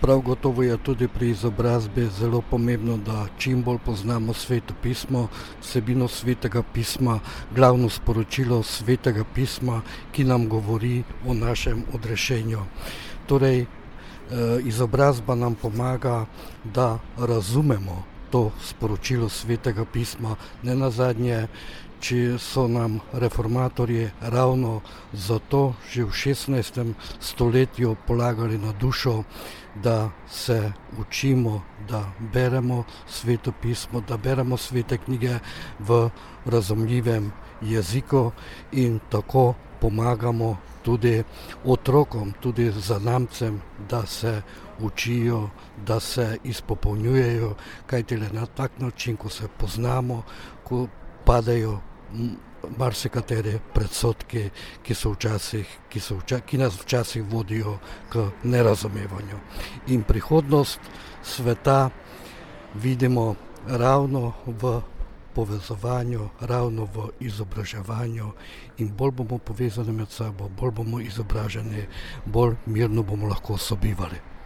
Prav gotovo je tudi pri izobrazbi zelo pomembno, da čim bolj poznamo Sveto pismo, vsebino Svetega pisma, glavno sporočilo Svetega pisma, ki nam govori o našem odrešenju. Torej, izobrazba nam pomaga, da razumemo to sporočilo Svetega pisma. Nenazadnje, če so nam reformatorji ravno zato že v 16. stoletju polagali na dušo, da se učimo, da beremo Sveto pismo, da beremo svete knjige v razumljivem jeziku in tako pomagamo tudi otrokom, tudi zanamcem, da se učijo, da se izpopolnjujejo, kajti le na tak način, ko se poznamo, ko padajo marsikateri predsodki, ki nas včasih vodijo k nerazumevanju. In prihodnost sveta vidimo ravno v povezovanju, ravno v izobraževanju in bolj bomo povezani med sabo, bolj bomo izobraženi, bolj mirno bomo lahko sobivali.